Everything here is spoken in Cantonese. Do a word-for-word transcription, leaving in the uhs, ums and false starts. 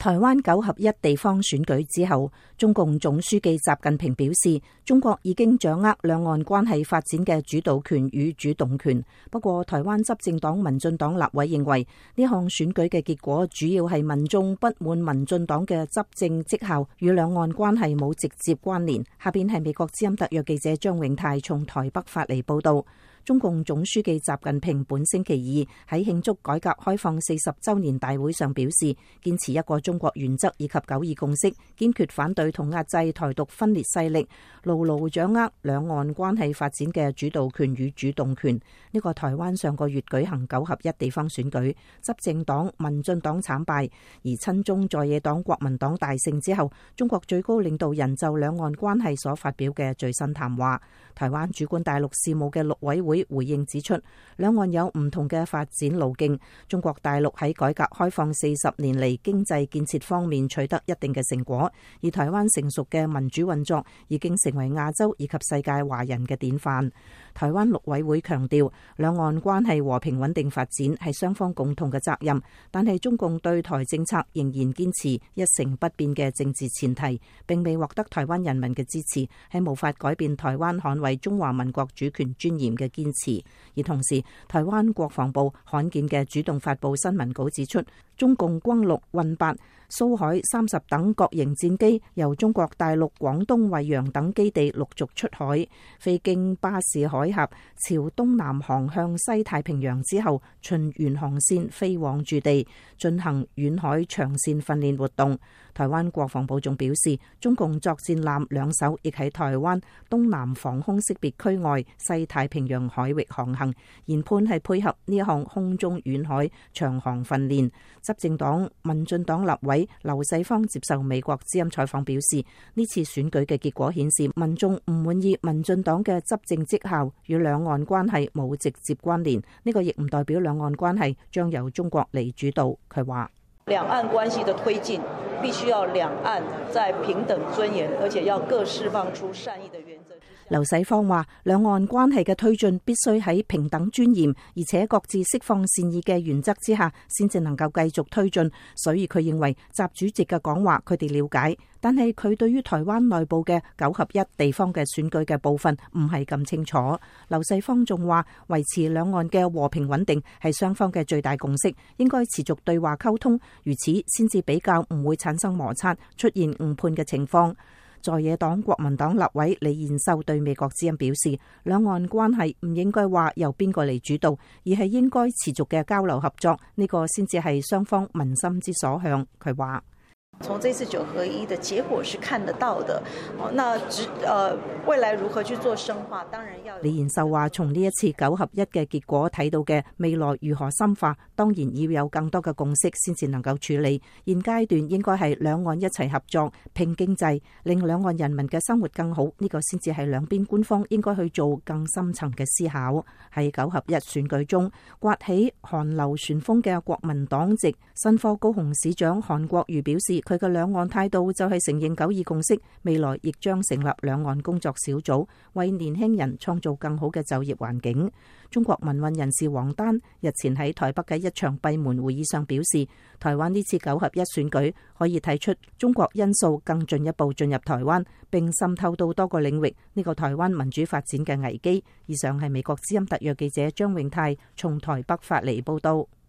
台灣九合一地方選舉之後，中共總書記習近平表示，中國已經掌握兩岸關係發展嘅主導權與主動權。不過，台灣執政黨民進黨立委認為，呢項選舉嘅結果主要係民眾不滿民進黨嘅執政績效，與兩岸關係冇直接關聯。下邊係美國之音特約記者張永泰從台北發嚟報道。中共總書記習近平本星期二喺慶祝改革開放四十週年大會上表示，堅持一個中國原則以及九二共識，堅決反對同壓制台獨分裂勢力，牢牢掌握兩岸關係發展嘅主導權與主動權。呢個台灣上個月舉行九合一地方選舉，執政黨民進黨慘敗，而親中在野黨國民黨大勝之後，中國最高領導人就兩岸關係所發表嘅最新談話。台灣主管大陸事務嘅陸委會回應指出，兩岸有唔同嘅發展路徑。中國大陸喺改革開放四十年嚟經濟建設方面取得一定嘅成果，而台灣成熟嘅民主運作已經成為亞洲以及世界華人嘅典範。台灣陸委會強調，兩岸關係和平穩定發展係雙方共同嘅責任，但係中共對台政策仍然堅持一成不變嘅政治前提，並未獲得台灣人民嘅支持，係無法改變台灣捍衛中華民國主權尊嚴嘅堅持。而同時，台灣國防部罕見嘅主動發布新聞稿指出，中共轟六、運八、蘇海三十等各型戰機由中國大陸廣東惠陽等基地陸續出海，飛經巴士海峽，朝東南航向西太平洋之後，循原航線飛往駐地，進行遠海長線訓練活動。台灣國防部仲表示，中共作戰艦兩艘亦喺台灣東南防空識別區外西太平洋海域航行，研判係配合呢項空中遠海長航訓練。執政黨民進黨立委劉世芳接受美國之音採訪表示，呢次選舉嘅結果顯示民眾唔滿意民進黨嘅執政績效，與兩岸關係冇直接關聯。呢個亦唔代表兩岸關係將由中國嚟主導。佢話， 兩岸關係的推進必須要兩岸在平等尊嚴，而且要各釋放出善意的原則。 劉世芳話，兩岸關係嘅推進必須喺平等尊嚴，而且各自釋放善意嘅原則之下，先至能夠繼續推進。所以佢認為習主席嘅講話佢哋了解，但係佢對於台灣內部嘅九合一地方嘅選舉嘅部分唔係咁清楚。劉世芳仲話，維持兩岸嘅和平穩定係雙方嘅最大共識，應該持續對話溝通，如此先至比較唔會產生摩擦，出現誤判嘅情況。在野黨國民黨立委李彥秀對美國之音表示，兩岸關係唔應該話由邊個嚟主導，而係應該持續嘅交流合作，呢個先至係雙方民心之所向。佢話， 從這次九合一的結果是看得到的，那只呃未來如何去做深化，當然要。 李彥秀話，從呢一次九合一嘅結果睇到嘅未來如何深化，當然要有更多嘅共識先至能夠處理。現階段應該係兩岸一齊合作，拼經濟，令兩岸人民嘅生活更好，呢個先至係兩邊官方應該去做更深層嘅思考。喺九合一選舉中刮起韓流旋風嘅國民黨籍新科高雄市長韓國瑜表示，佢嘅兩岸態度就係承認九二共識，未來亦將成立兩岸工作小組，為年輕人創造更好嘅就業環境。中國民運人士王丹日前喺台北嘅一場閉門會議上表示，台灣呢次九合一選舉可以睇出中國因素更進一步進入台灣，並滲透到多個領域，呢個台灣民主發展嘅危機。以上係美國之音特約記者張永泰從台北發嚟報道。